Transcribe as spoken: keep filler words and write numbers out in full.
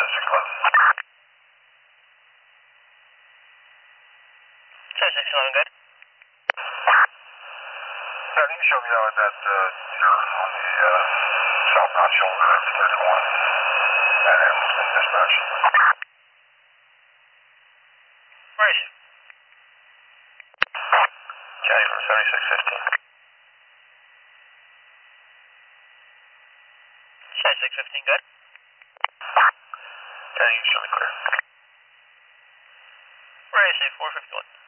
seventy-six eleven. seventy-six eleven, good. Yeah, you can show me out at that uh, here on the uh, southbound shoulder of thirty-one. And Hamilton dispatch. Where is he? Johnny from seventy-six fifteen. seventy-six fifteen, good. Johnny, you show me clear. Where is he? four fifty-one.